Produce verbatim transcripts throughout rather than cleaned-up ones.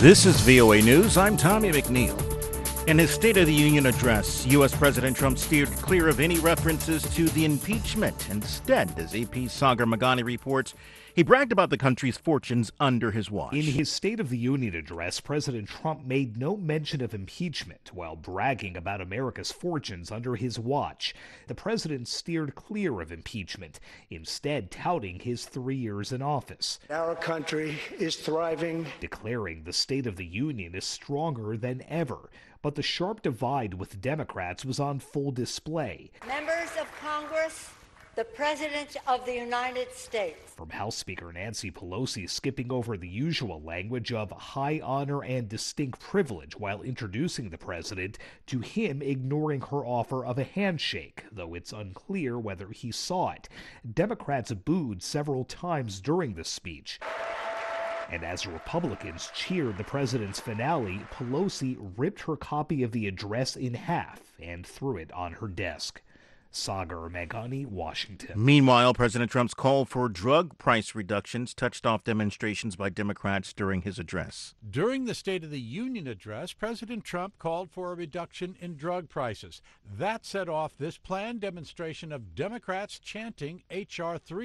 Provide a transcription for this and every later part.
This is V O A News. I'm Tommy McNeil. In his State of the Union address, U S. President Trump steered clear of any references to the impeachment. Instead, as A P's Sagar Meghani reports, he bragged about the country's fortunes under his watch. In his State of the Union address, President Trump made no mention of impeachment while bragging about America's fortunes under his watch. The president steered clear of impeachment, instead touting his three years in office. Our country is thriving, declaring the State of the Union is stronger than ever. But the sharp divide with Democrats was on full display. Members of Congress, the President of the United States. From House Speaker Nancy Pelosi skipping over the usual language of high honor and distinct privilege while introducing the president, to him ignoring her offer of a handshake, though it's unclear whether he saw it. Democrats booed several times during the speech. And as Republicans cheered the president's finale, Pelosi ripped her copy of the address in half and threw it on her desk. Sagar Meghani, Washington. Meanwhile, President Trump's call for drug price reductions touched off demonstrations by Democrats during his address. During the State of the Union address, President Trump called for a reduction in drug prices. That set off this planned demonstration of Democrats chanting H R three.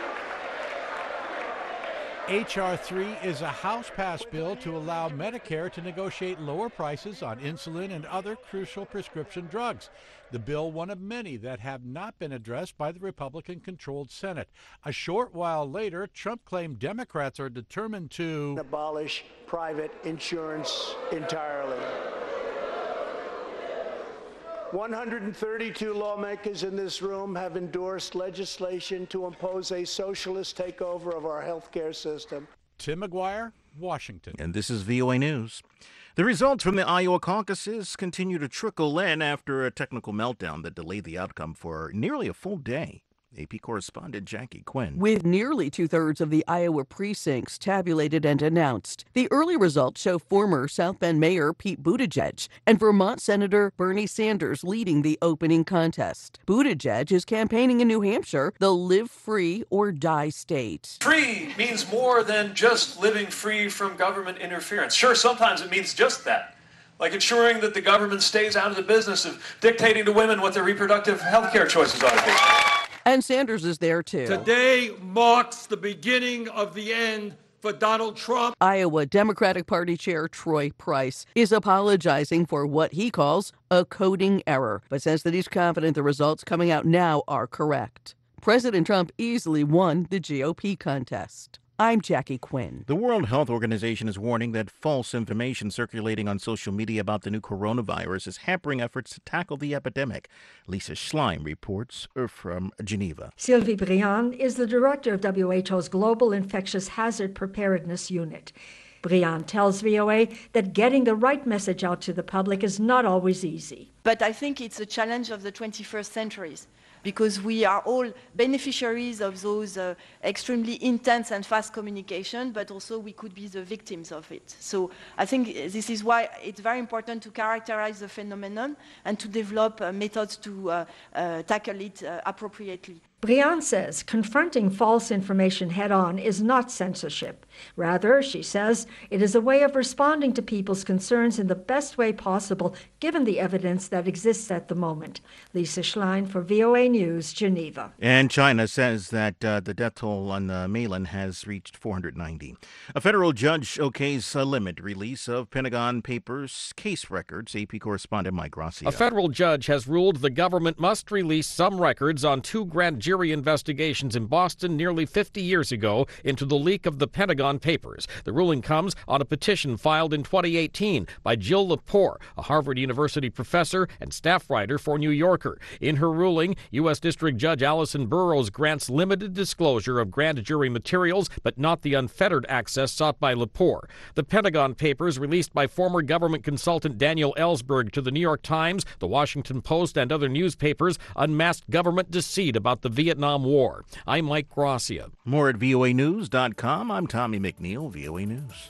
H R three is a House-passed bill to allow Medicare to negotiate lower prices on insulin and other crucial prescription drugs. The bill, one of many that have not been addressed by the Republican-controlled Senate. A short while later, Trump claimed Democrats are determined to abolish private insurance entirely. one hundred thirty-two lawmakers in this room have endorsed legislation to impose a socialist takeover of our health care system. Tim McGuire, Washington. And this is V O A News. The results from the Iowa caucuses continue to trickle in after a technical meltdown that delayed the outcome for nearly a full day. A P correspondent Jackie Quinn. With nearly two-thirds of the Iowa precincts tabulated and announced, the early results show former South Bend Mayor Pete Buttigieg and Vermont Senator Bernie Sanders leading the opening contest. Buttigieg is campaigning in New Hampshire, the live free or die state. Free means more than just living free from government interference. Sure, sometimes it means just that, like ensuring that the government stays out of the business of dictating to women what their reproductive health care choices ought to be. And Sanders is there, too. Today marks the beginning of the end for Donald Trump. Iowa Democratic Party Chair Troy Price is apologizing for what he calls a coding error, but says that he's confident the results coming out now are correct. President Trump easily won the G O P contest. I'm Jackie Quinn. The World Health Organization is warning that false information circulating on social media about the new coronavirus is hampering efforts to tackle the epidemic. Lisa Schlein reports from Geneva. Sylvie Briand is the director of W H O's Global Infectious Hazard Preparedness Unit. Briand tells V O A that getting the right message out to the public is not always easy. But I think it's a challenge of the twenty-first century, because we are all beneficiaries of those uh, extremely intense and fast communication, but also we could be the victims of it. So I think this is why it's very important to characterize the phenomenon and to develop uh, methods to uh, uh, tackle it uh, appropriately. Briand says confronting false information head-on is not censorship. Rather, she says, it is a way of responding to people's concerns in the best way possible, given the evidence that exists at the moment. Lisa Schlein for V O A News, Geneva. And China says that uh, the death toll on the mainland has reached four hundred ninety. A federal judge okays a limit release of Pentagon Papers case records. A P correspondent Mike Rossi. A federal judge has ruled the government must release some records on two grand jury investigations in Boston nearly fifty years ago into the leak of the Pentagon Papers. The ruling comes on a petition filed in twenty eighteen by Jill Lepore, a Harvard University professor and staff writer for New Yorker. In her ruling, U S. District Judge Allison Burroughs grants limited disclosure of grand jury materials, but not the unfettered access sought by Lepore. The Pentagon Papers, released by former government consultant Daniel Ellsberg to the New York Times, the Washington Post, and other newspapers, unmasked government deceit about the Vietnam War. I'm Mike Gracia. More at V O A news dot com. I'm Tommy McNeil, V O A News.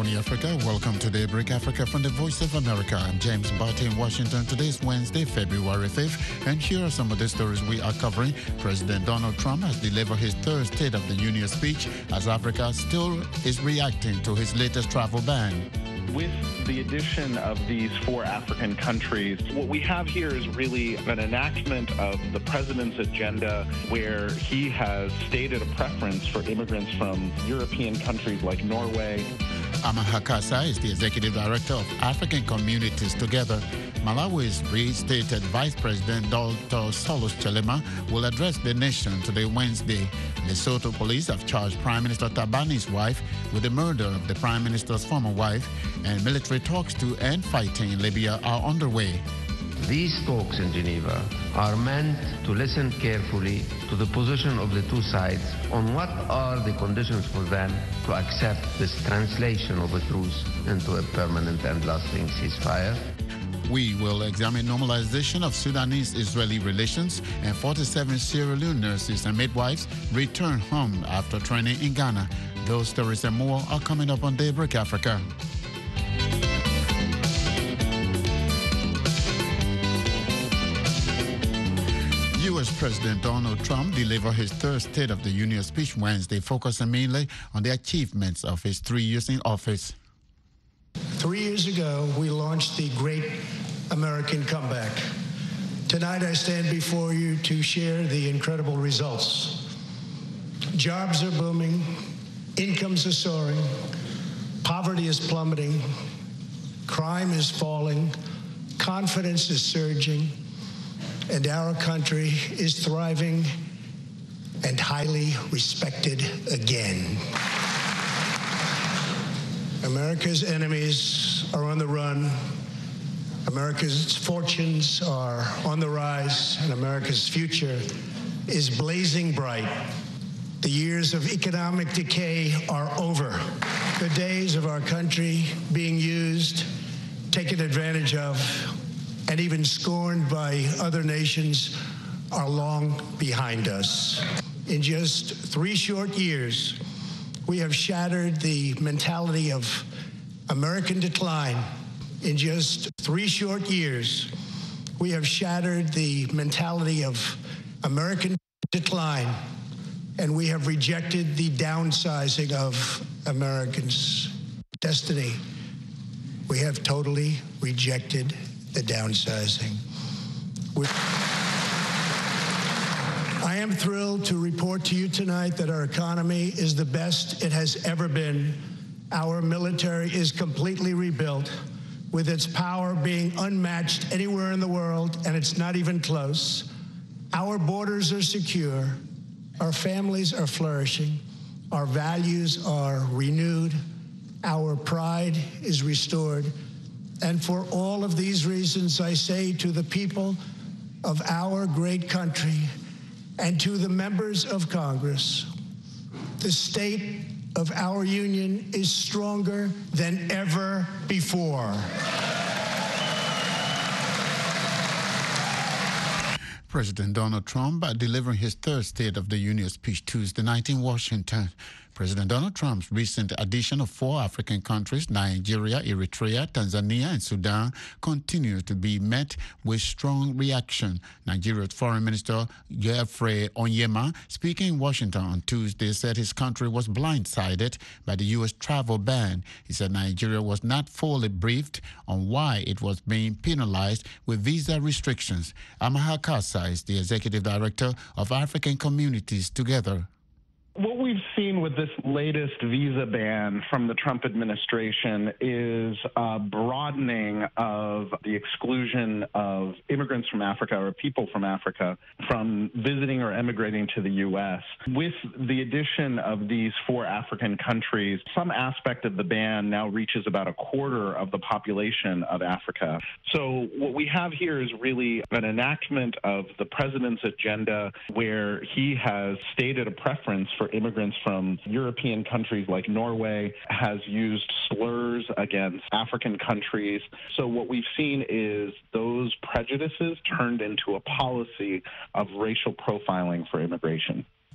morning, Africa. Welcome to Daybreak Africa from the Voice of America. I'm James Barty in Washington. Today is Wednesday, February fifth, and here are some of the stories we are covering. President Donald Trump has delivered his third State of the Union speech as Africa still is reacting to his latest travel ban. With the addition of these four African countries, what we have here is really an enactment of the president's agenda where he has stated a preference for immigrants from European countries like Norway. Amaha Kasa is the Executive Director of African Communities Together. Malawi's reinstated Vice President Doctor Saulos Chilima will address the nation today, Wednesday. Lesotho police have charged Prime Minister Tabani's wife with the murder of the Prime Minister's former wife, and military talks to end fighting in Libya are underway. These talks in Geneva are meant to listen carefully to the position of the two sides on what are the conditions for them to accept this translation of a truce into a permanent and lasting ceasefire. We will examine normalization of Sudanese-Israeli relations, and forty-seven Sierra Leone nurses and midwives return home after training in Ghana. Those stories and more are coming up on Daybreak Africa. U S President Donald Trump delivered his third State of the Union speech Wednesday, focusing mainly on the achievements of his three years in office. Three years ago, we launched the Great American Comeback. Tonight, I stand before you to share the incredible results. Jobs are booming, incomes are soaring, poverty is plummeting, crime is falling, confidence is surging, and our country is thriving and highly respected again. America's enemies are on the run. America's fortunes are on the rise, and America's future is blazing bright. The years of economic decay are over. The days of our country being used, taken advantage of, and even scorned by other nations are long behind us. In just three short years, we have shattered the mentality of American decline. In just three short years, we have shattered the mentality of American decline, and we have rejected the downsizing of Americans' destiny. We have totally rejected the downsizing. We're I am thrilled to report to you tonight that our economy is the best it has ever been. Our military is completely rebuilt, with its power being unmatched anywhere in the world, and it's not even close. Our borders are secure. Our families are flourishing. Our values are renewed. Our pride is restored. And for all of these reasons, I say to the people of our great country and to the members of Congress, the state of our union is stronger than ever before. President Donald Trump delivering his third State of the Union speech Tuesday night in Washington. President Donald Trump's recent addition of four African countries, Nigeria, Eritrea, Tanzania, and Sudan, continues to be met with strong reaction. Nigeria's Foreign Minister Geoffrey Onyema, speaking in Washington on Tuesday, said his country was blindsided by the U S travel ban. He said Nigeria was not fully briefed on why it was being penalized with visa restrictions. Amaha Kasa is the Executive Director of African Communities Together. What we've seen with this latest visa ban from the Trump administration is a broadening of the exclusion of immigrants from Africa or people from Africa from visiting or emigrating to the U S. With the addition of these four African countries, some aspect of the ban now reaches about a quarter of the population of Africa. So what we have here is really an enactment of the president's agenda where he has stated a preference for immigrants from European countries like Norway, has used slurs against African countries. So what we've seen is those prejudices turned into a policy of racial profiling for immigration.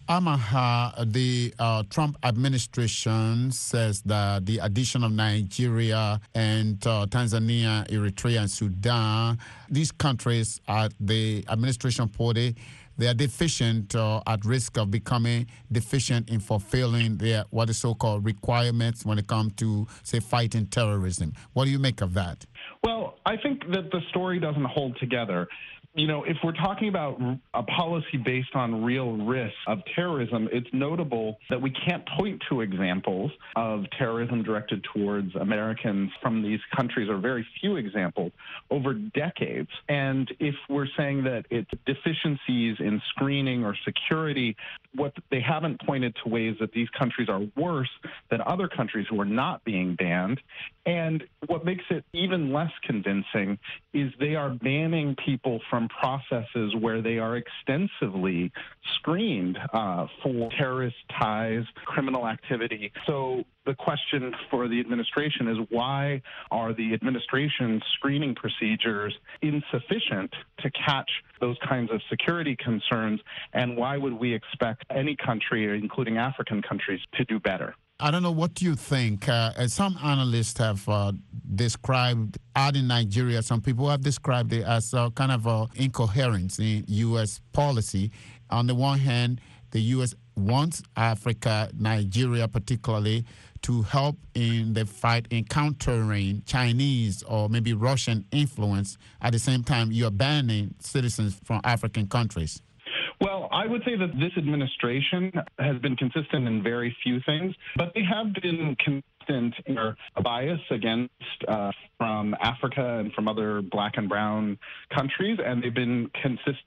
Amaha, the uh, Trump administration says that the addition of Nigeria and uh, Tanzania, Eritrea, and Sudan, these countries at the administration party, they are deficient, uh, at risk of becoming deficient in fulfilling their what is so-called requirements when it comes to, say, fighting terrorism. What do you make of that? Well, I think that the story doesn't hold together. You know, if we're talking about a policy based on real risk of terrorism, it's notable that we can't point to examples of terrorism directed towards Americans from these countries, or very few examples, over decades. And if we're saying that it's deficiencies in screening or security, what they haven't pointed to ways that these countries are worse than other countries who are not being banned. And what makes it even less convincing is they are banning people from processes where they are extensively screened uh, for terrorist ties, criminal activity. So the question for the administration is, why are the administration's screening procedures insufficient to catch those kinds of security concerns, and why would we expect any country, including African countries, to do better? I don't know, what do you think? Uh, some analysts have uh, described adding Nigeria, some people have described it as uh, kind of uh, incoherence in U S policy. On the one hand, the U S wants Africa, Nigeria particularly, to help in the fight in countering Chinese or maybe Russian influence. At the same time, you're banning citizens from African countries. Well, I would say that this administration has been consistent in very few things, but they have been consistent in their bias against uh, from Africa and from other black and brown countries, and they've been consistent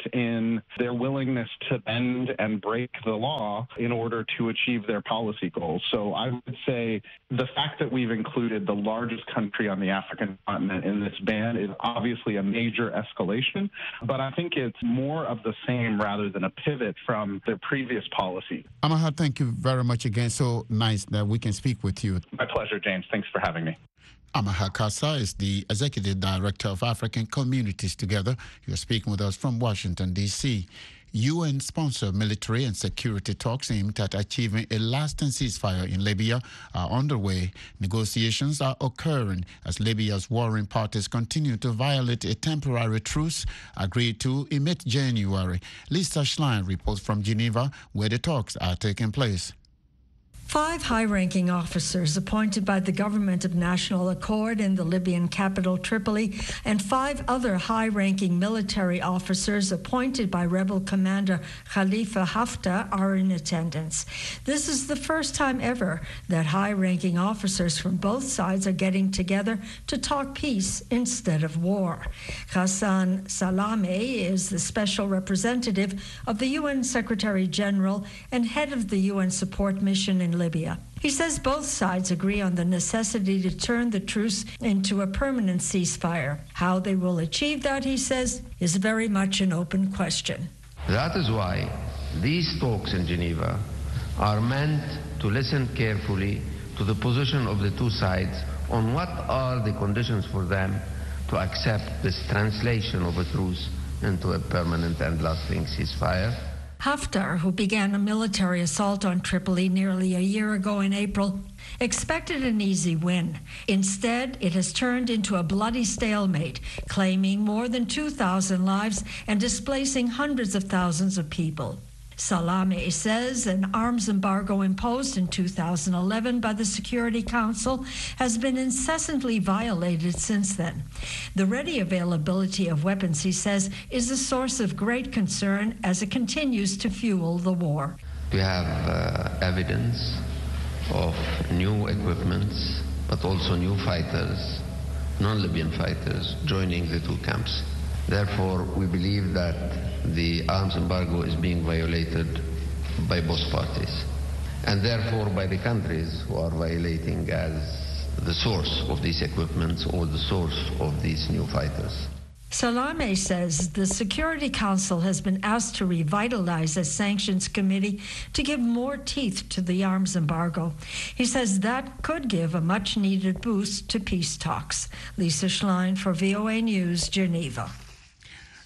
in their willingness to bend and break the law in order to achieve their policy goals. So I would say the fact that we've included the largest country on the African continent in this ban is obviously a major escalation, but I think it's more of the same rather than a pivot from their previous policy. Amaha, thank you very much again. So nice that we can speak with you. My pleasure, James. Thanks for having me. Amaha Kassa is the Executive Director of African Communities Together. You're speaking with us from Washington, D C U N-sponsored military and security talks aimed at achieving a lasting ceasefire in Libya are underway. Negotiations are occurring as Libya's warring parties continue to violate a temporary truce agreed to in mid-January. Lisa Schlein reports from Geneva, where the talks are taking place. Five high-ranking officers appointed by the Government of National Accord in the Libyan capital Tripoli, and five other high-ranking military officers appointed by rebel commander Khalifa Haftar are in attendance. This is the first time ever that high-ranking officers from both sides are getting together to talk peace instead of war. Ghassan Salameh is the special representative of the U N Secretary-General and head of the U N support mission in Libya. He says both sides agree on the necessity to turn the truce into a permanent ceasefire. How they will achieve that, he says, is very much an open question. That is why these talks in Geneva are meant to listen carefully to the position of the two sides on what are the conditions for them to accept this translation of a truce into a permanent and lasting ceasefire. Haftar, who began a military assault on Tripoli nearly a year ago in April, expected an easy win. Instead, it has turned into a bloody stalemate, claiming more than two thousand lives and displacing hundreds of thousands of people. Salameh says an arms embargo imposed in two thousand eleven by the Security Council has been incessantly violated since then. The ready availability of weapons, he says, is a source of great concern as it continues to fuel the war. We have uh, evidence of new equipments, but also new fighters, non-Libyan fighters, joining the two camps. Therefore, we believe that the arms embargo is being violated by both parties, and therefore by the countries who are violating as the source of these equipments or the source of these new fighters. Salameh says the Security Council has been asked to revitalize a sanctions committee to give more teeth to the arms embargo. He says that could give a much-needed boost to peace talks. Lisa Schlein for V O A News, Geneva.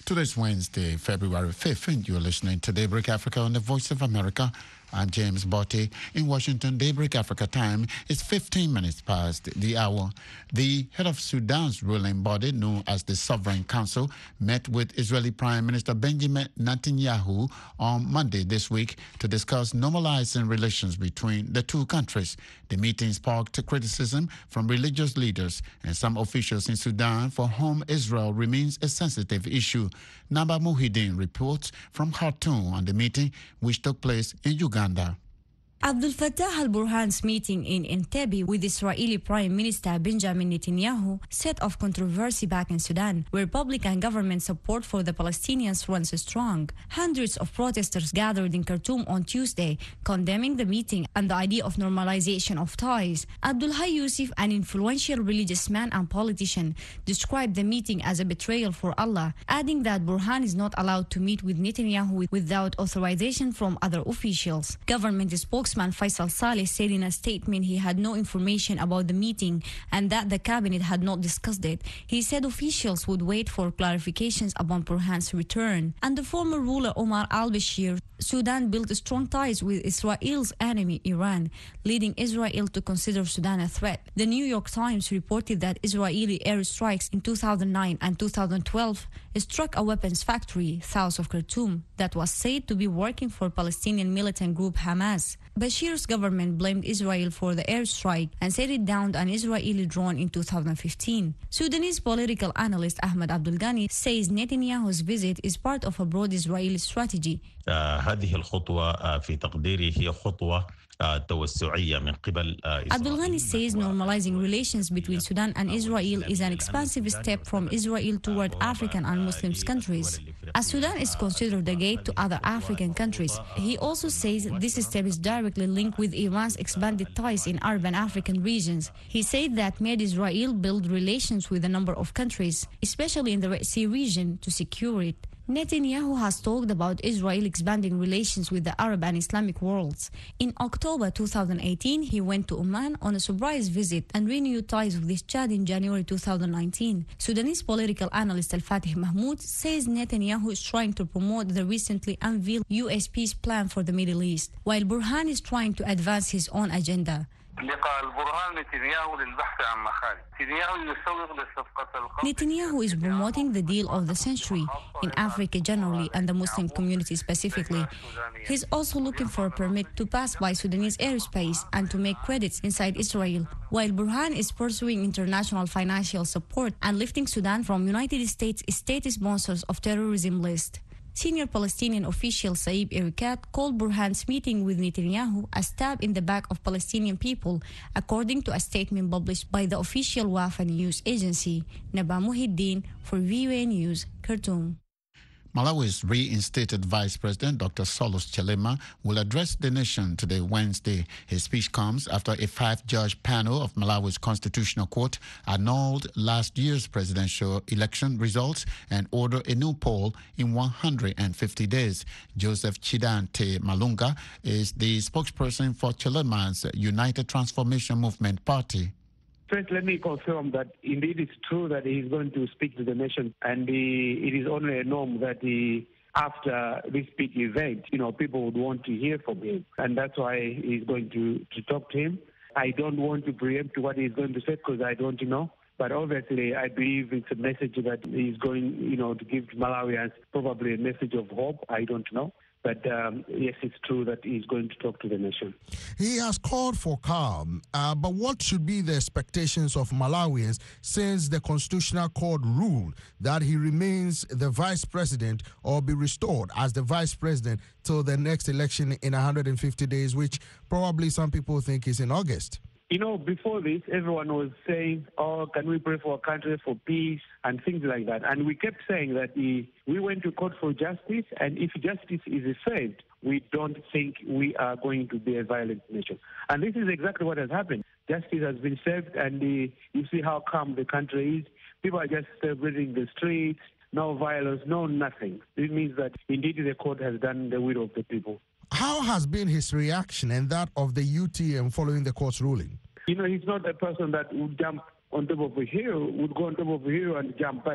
Today's Wednesday, February fifth, and you're listening to Daybreak Africa on the Voice of America. I'm James Botti. In Washington, Daybreak Africa time is fifteen minutes past the hour. The head of Sudan's ruling body, known as the Sovereign Council, met with Israeli Prime Minister Benjamin Netanyahu on Monday this week to discuss normalizing relations between the two countries. The meeting sparked criticism from religious leaders and some officials in Sudan, for whom Israel remains a sensitive issue. Naba Muhyiddin reports from Khartoum on the meeting, which took place in Uganda. Abdel Fattah al-Burhan's meeting in Entebbe with Israeli Prime Minister Benjamin Netanyahu set off controversy back in Sudan, where public and government support for the Palestinians runs strong. Hundreds of protesters gathered in Khartoum on Tuesday, condemning the meeting and the idea of normalization of ties. Abdullah Yusuf, an influential religious man and politician, described the meeting as a betrayal for Allah, adding that Burhan is not allowed to meet with Netanyahu without authorization from other officials. Government spokesman Faisal Saleh said in a statement he had no information about the meeting and that the cabinet had not discussed it. He said officials would wait for clarifications upon Burhan's return. And the former ruler Omar al-Bashir, Sudan built strong ties with Israel's enemy Iran, leading Israel to consider Sudan a threat. The New York Times reported that Israeli airstrikes in two thousand nine and two thousand twelve struck a weapons factory south of Khartoum that was said to be working for Palestinian militant group Hamas. Bashir's government blamed Israel for the airstrike and said it downed an Israeli drone in two thousand fifteen. Sudanese political analyst Ahmed Abdul Ghani says Netanyahu's visit is part of a broad Israeli strategy. هذه الخطوة في تقديري هي خطوة توسعية من قبل Abdul Ghani says normalizing relations between Sudan and Israel is an expansive step from Israel toward African and Muslim countries, as Sudan is considered a gate to other African countries. He also says this step is directly linked with Iran's expanded ties in Arab and African regions. He said that made Israel build relations with a number of countries, especially in the Red Sea region, to secure it. Netanyahu has talked about Israel expanding relations with the Arab and Islamic worlds. In October two thousand eighteen, he went to Oman on a surprise visit and renewed ties with Chad in January two thousand nineteen. Sudanese political analyst Al-Fatih Mahmoud says Netanyahu is trying to promote the recently unveiled U S peace plan for the Middle East, while Burhan is trying to advance his own agenda. Netanyahu is promoting the deal of the century in Africa generally and the Muslim community specifically. He's also looking for a permit to pass by Sudanese airspace and to make credits inside Israel, while Burhan is pursuing international financial support and lifting Sudan from United States state sponsors of terrorism list. Senior Palestinian official Saib Erekat called Burhan's meeting with Netanyahu a stab in the back of Palestinian people, according to a statement published by the official Wafa news agency. Naba Muhyiddin for V U A News, Khartoum. Malawi's reinstated Vice President Doctor Solos Chilema will address the nation today, Wednesday. His speech comes after a five-judge panel of Malawi's Constitutional Court annulled last year's presidential election results and ordered a new poll in one hundred fifty days. Joseph Chidante Malunga is the spokesperson for Chilema's United Transformation Movement Party. First, let me confirm that indeed it's true that he is going to speak to the nation, and he, it is only a norm that he, after this big event, you know, people would want to hear from him, and that's why he's going to, to talk to him. I don't want to preempt what he's going to say because I don't know, but obviously I believe it's a message that he's going, you know, to give to Malawians, probably a message of hope. I don't know. But um, yes, it's true that he's going to talk to the nation. He has called for calm, uh, but what should be the expectations of Malawians since the Constitutional Court ruled that he remains the vice president or be restored as the vice president till the next election in one hundred fifty days, which probably some people think is in August? You know, before this, everyone was saying, oh, can we pray for a country for peace and things like that. And we kept saying that the, we went to court for justice, and if justice is served, we don't think we are going to be a violent nation. And this is exactly what has happened. Justice has been served, and the, you see how calm the country is. People are just celebrating the streets, no violence, no nothing. It means that indeed the court has done the will of the people. How has been his reaction and that of the U T M following the court's ruling? You know, he's not a person that would jump on top of a hill, would go on top of a hill and jump. But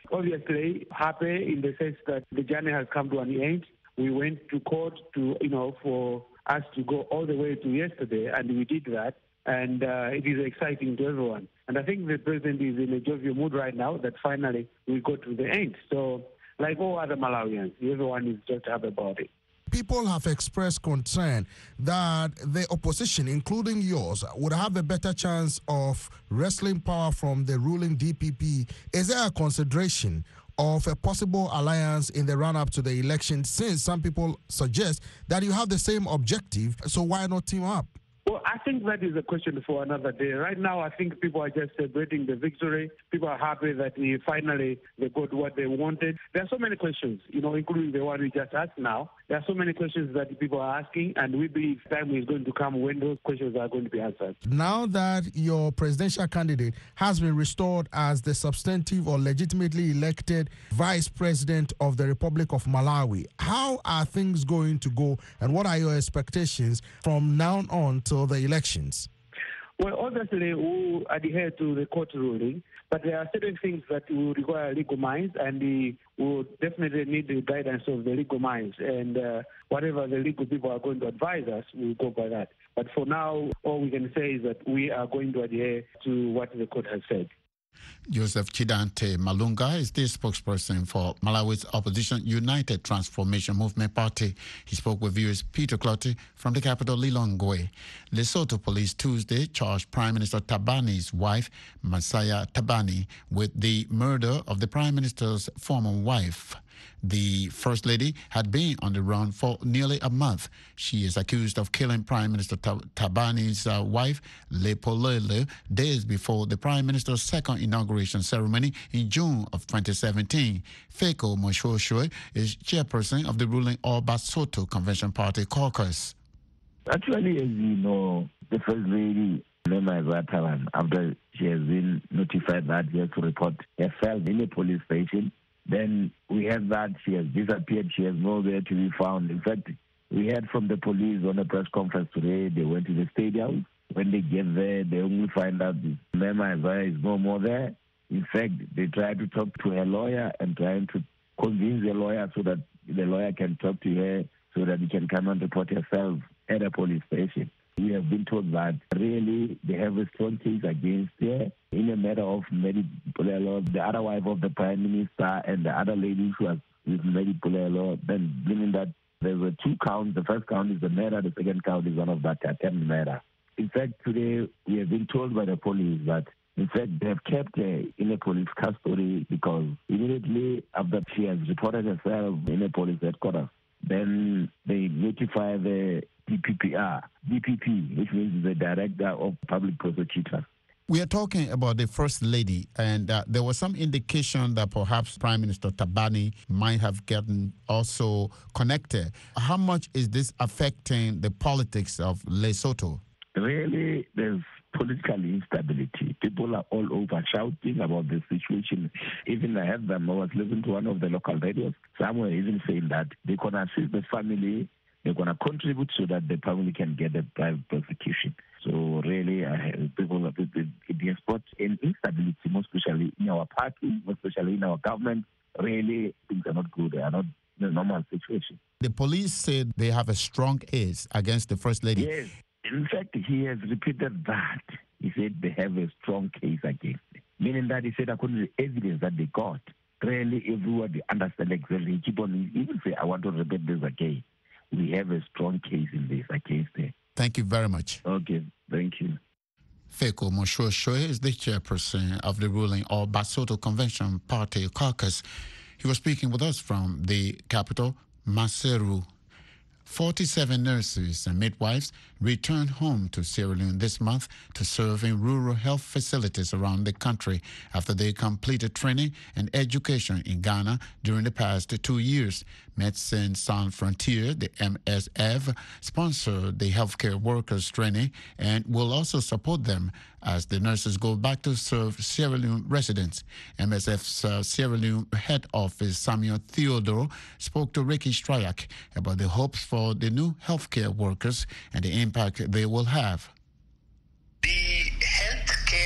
obviously happy in the sense that the journey has come to an end. We went to court to, you know, for us to go all the way to yesterday, and we did that. And uh, it is exciting to everyone. And I think the president is in a jovial mood right now that finally we go to the end. So, like all other Malawians, everyone is just happy about it. People have expressed concern that the opposition, including yours, would have a better chance of wresting power from the ruling D P P. Is there a consideration of a possible alliance in the run-up to the election, since some people suggest that you have the same objective, so why not team up? Well, I think that is a question for another day. Right now, I think people are just celebrating the victory. People are happy that we finally they got what they wanted. There are so many questions, you know, including the one we just asked now. There are so many questions that people are asking, and we believe time is going to come when those questions are going to be answered. Now that your presidential candidate has been restored as the substantive or legitimately elected vice president of the Republic of Malawi, how are things going to go, and what are your expectations from now on till the elections? Well, obviously, we adhere to the court ruling, but there are certain things that will require legal minds, and we will definitely need the guidance of the legal minds. And uh, whatever the legal people are going to advise us, we'll go by that. But for now, all we can say is that we are going to adhere to what the court has said. Joseph Chidante Malunga is the spokesperson for Malawi's opposition United Transformation Movement Party. He spoke with viewers Peter Clottey from the capital Lilongwe. Lesotho police Tuesday charged Prime Minister Tabani's wife, Masaya Tabani, with the murder of the Prime Minister's former wife. The First Lady had been on the run for nearly a month. She is accused of killing Prime Minister Tabani's uh, wife, Lepolele, days before the Prime Minister's second inauguration ceremony in June of twenty seventeen. Feko Moshoshwe is chairperson of the ruling All Basotho Convention Party caucus. Actually, as you know, the First Lady, Lema Zatalan, after she has been notified that she has to report herself in a police station, then we heard that she has disappeared. She has nowhere to be found. In fact, we heard from the police on a press conference today. They went to the stadium. When they get there, they only find out Mema Isaiah is no more there. In fact, they tried to talk to her lawyer and trying to convince the lawyer so that the lawyer can talk to her so that he can come and report herself at a police station. We have been told that really they have a strong case against her in a matter of Mary Pulelo, the other wife of the Prime Minister, and the other lady who was with Mary Pulelo, then meaning that there were two counts. The first count is the murder, the second count is one of that attempt murder. In fact, today we have been told by the police that in fact they have kept her in a police custody because immediately after she has reported herself in a police headquarters, then they notify the D P P R, D P P, which means the Director of Public Prosecutors. We are talking about the First Lady, and uh, there was some indication that perhaps Prime Minister Tabani might have gotten also connected. How much is this affecting the politics of Lesotho? Really, there's political instability. People are all over shouting about the situation. Even I heard them, I was listening to one of the local radios. Some were even saying that they're going to assist the family, they're going to contribute so that the family can get a private prosecution. So really, uh, people, it has brought an instability, most especially in our party, most especially in our government. Really, things are not good. They are not in a normal situation. The police said they have a strong case against the First Lady. Yes. In fact, he has repeated that. He said they have a strong case against it. Meaning that he said according to the evidence that they got, really everybody understands exactly. He keep on even say, I want to repeat this again. We have a strong case in this against it. Thank you very much. Okay, thank you. Feko Moshoshwe is the chairperson of the ruling All Basotho Convention Party caucus. He was speaking with us from the capital, Maseru. forty-seven nurses and midwives returned home to Sierra Leone this month to serve in rural health facilities around the country after they completed training and education in Ghana during the past two years. Médecins Sans Frontières, the M S F, sponsored the healthcare workers training and will also support them as the nurses go back to serve Sierra Leone residents. M S F's uh, Sierra Leone head office, Samuel Theodore, spoke to Ricky Stryak about the hopes for the new healthcare workers and the impact they will have. The healthcare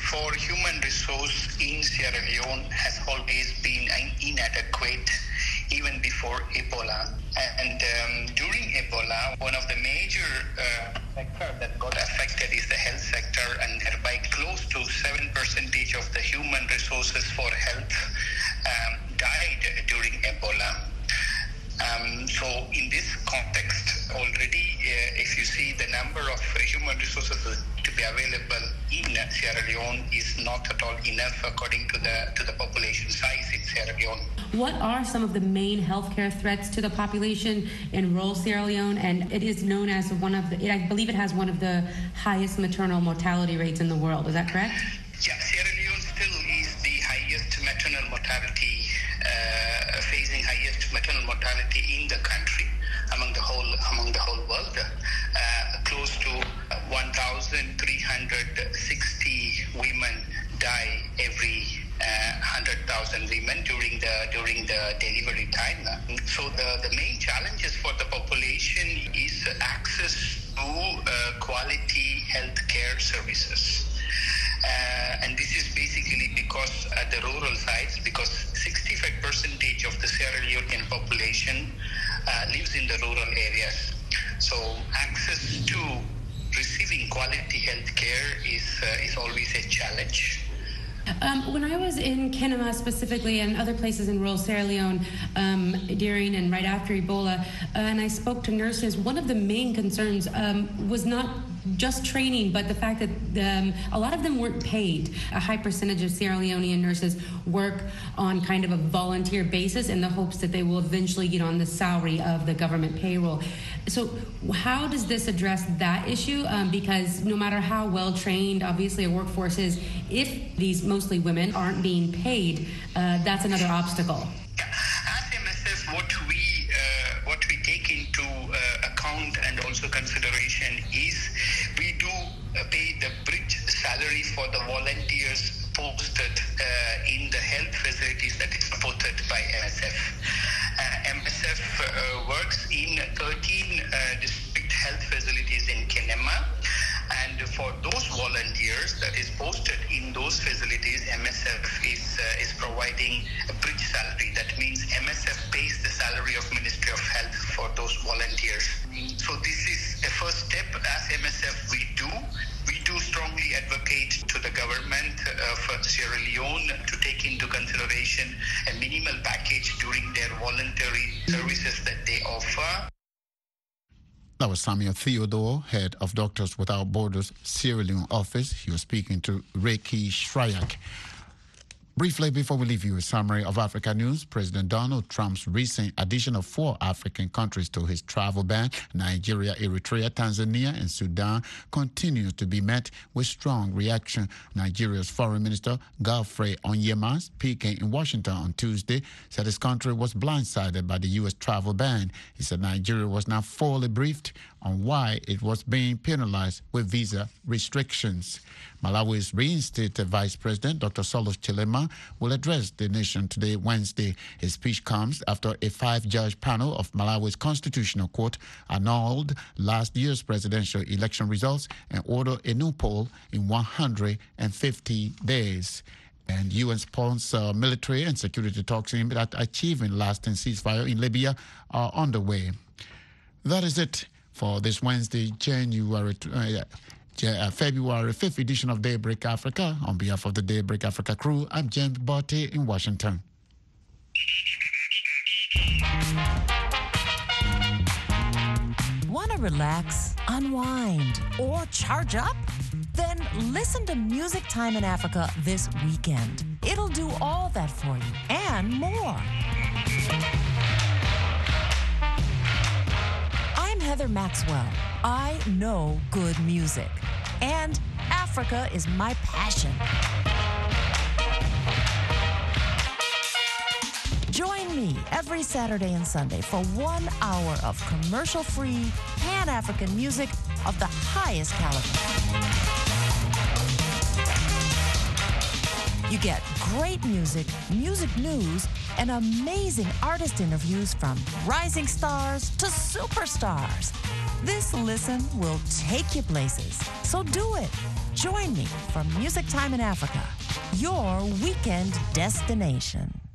for human resource in Sierra Leone has always been inadequate, even before Ebola. And um, during Ebola, one of the major uh, sectors that got affected is the health sector, and thereby close to seven percent of the human resources for health um, died during Ebola. Um, so in this context, already, uh, if you see the number of uh, human resources to be available in uh, Sierra Leone is not at all enough according to the to the population size in Sierra Leone. What are some of the main healthcare threats to the population in rural Sierra Leone? And it is known as one of the, I believe it has one of the highest maternal mortality rates in the world. Is that correct? Yeah, Sierra Leone still is the highest maternal mortality, uh, facing highest maternal mortality in the country among the whole among the whole world. Uh, close to one thousand three hundred sixty women die every uh, one hundred thousand women during the during the delivery time. So the, the main challenges for the population is access to uh, quality healthcare services. Uh, and this is basically because at the rural sites, because sixty-five percent of the Sierra Leonean population uh, lives in the rural areas. So access to receiving quality health care is, uh, is always a challenge. Um, when I was in Kenema specifically and other places in rural Sierra Leone um, during and right after Ebola, uh, and I spoke to nurses, one of the main concerns um, was not just training, but the fact that um, a lot of them weren't paid. A high percentage of Sierra Leonean nurses work on kind of a volunteer basis in the hopes that they will eventually get on the salary of the government payroll. So how does this address that issue? Um, because no matter how well trained, obviously, a workforce is, if these mostly women aren't being paid, uh, that's another obstacle. As M S F, what we uh, what we take into uh, account and also consideration is we do uh, pay the bridge salary for the volunteers posted uh, in the health facilities that is supported by M S F. Uh, M S F uh, works in thirteen uh, district health facilities in Kenema, and for those volunteers that is posted in those facilities, M S F is uh, is providing a bridge salary. That means M S F pays the salary of Ministry of Health for those volunteers. So this is a first step. As M S F, we do we do strongly advocate to the government of Sierra Leone to take into consideration a minimal package during their voluntary services that they offer. That was Samuel Theodore, head of Doctors Without Borders Sierra Leone office. He was speaking to Reiki Shryak. Briefly, before we leave you, a summary of Africa news. President Donald Trump's recent addition of four African countries to his travel ban, Nigeria, Eritrea, Tanzania, and Sudan, continues to be met with strong reaction. Nigeria's Foreign Minister, Godfrey Onyema, speaking in Washington on Tuesday, said his country was blindsided by the U S travel ban. He said Nigeria was now fully briefed on why it was being penalized with visa restrictions. Malawi's reinstated Vice President, Doctor Solos Chilema, will address the nation today, Wednesday. His speech comes after a five-judge panel of Malawi's Constitutional Court annulled last year's presidential election results and ordered a new poll in one hundred fifty days. And U N-sponsored military and security talks aimed at achieving lasting ceasefire in Libya are underway. That is it for this Wednesday, January uh, uh, February fifth edition of Daybreak Africa. On behalf of the Daybreak Africa crew, I'm James Botte in Washington. Want to relax, unwind, or charge up? Then listen to Music Time in Africa this weekend. It'll do all that for you and more. I'm Heather Maxwell. I know good music, and Africa is my passion. Join me every Saturday and Sunday for one hour of commercial-free, Pan-African music of the highest caliber. You get great music, music news, and amazing artist interviews from rising stars to superstars. This listen will take you places. So do it. Join me for Music Time in Africa, your weekend destination.